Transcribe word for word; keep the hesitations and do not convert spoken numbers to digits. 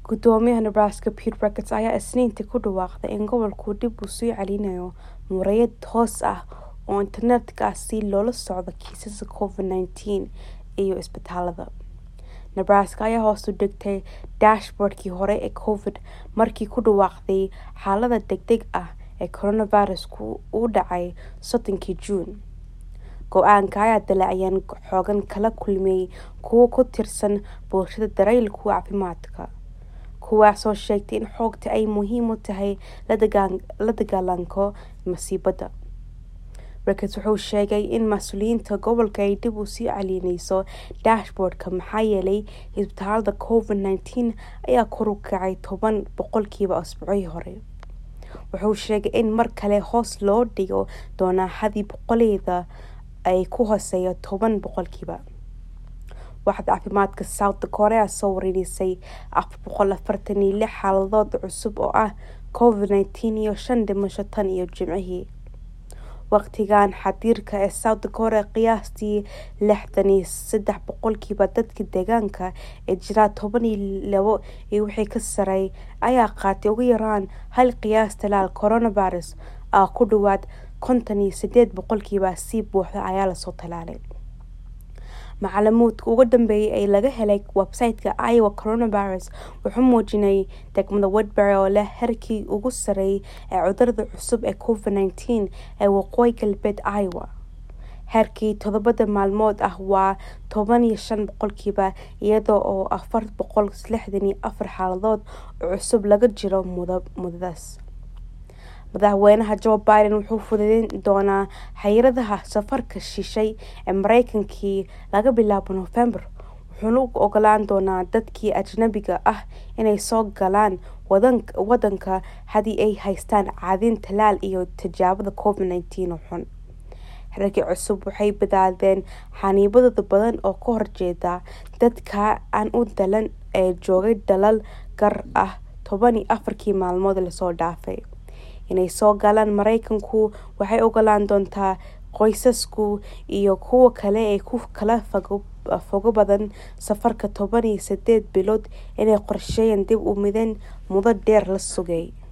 Gudoomiyaha Nebraska Pete Ricketts ayaa Isniintii ku dhawaaqay in gobolku dib u soo celinayo muraayad hoos ah oo internetka ah si loola socdo kiisaska covid nineteen iyo isbitaalada. Nebraska ayaa hoos u dhigtay dashboardkii hore ee COVID markii ku dhawaaqday xaaladda degdeg ah ee coronavirus-ku u dhacay soddonkii Juun. Go'aanka ayaa dalacyaan xoogan kala kulmay kuwa ku tirsan bulshada daryeelka caafimaadka, kuwaasoo sheegtay in xogta ay muhiim u tahay la dagaalanka masiibada. Ricketts wuxuu sheegay in mas'uuliyiinta gobolka ay dib u soo celinayso dashboardka maxaa yeelay isbitaalada covid nineteen ayaa kor u kacay toban boqolkiiba usbuucii hore. Wuxuu sheegay in mar kale hoos loo dhigo doono haddii boqolleyda ay ku hooseeyo toban boqolkiiba. Waaxda caafimaadka South Dakota ayaa soo wareysay afar boqol afartan iyo lix xaaladood cusub oo ah covid nineteen iyo shan dhimasho tan iyo Jimcihii. Waqtigan xaadirka ee South Dakota qiyaastii lixdan iyo saddex boqolkiiba dadka deegaanka ee jira toban iyo labo iyo wixii ka sarreeya ayaa qaatay ugu yaraan hal qiyaas talaal coronavirus ah, ku dhawaad konton iyo siddeed boqolkiiba si buuxda ayaa lasoo talaalay. Macluumaadka ugu dambeeyay ee laga helay website-ka Iowa Coronavirus wuxuu muujinayay degmada Woodbury oo leh heerkii ugu sarreeyay ee cudurrada cusub ee covid nineteen ee waqooyi galbeed Iowa. Heerkii toddobada maalmood ah waa toban iyo shan boqolkiiba iyada oo afar boqol lixdan iyo afar xaaladood oo cusub laga jiro muddadaas. Madaxweynaha Joe Biden wuxuu fududeyn doonaa xayiraadaha safarka shisheeye ee Mareykanka laga bilaabo November, wuxuuna u ogolaan doonaa dadkii ajnabiga ah inay soo galaan waddanka haddii ay haystaan caddayn talaal iyo tijaabada covid nineteen oo xun. Xeerarkii cusub waxay badbaadeen xannibaado badan oo ka horjeeda dadka aan u dhalan ee joogay dalal gaar ah toban iyo afarkii maalmood lasoo dhaafay. Inay soo galaan Mareykanku waxay ogolaan doontaa qoysasku iyo kuwa kale ee ku kala fogo badan safarka toban iyo siddeed bilood inay qorsheeyaan dib u midayn muddo dheer la sugay.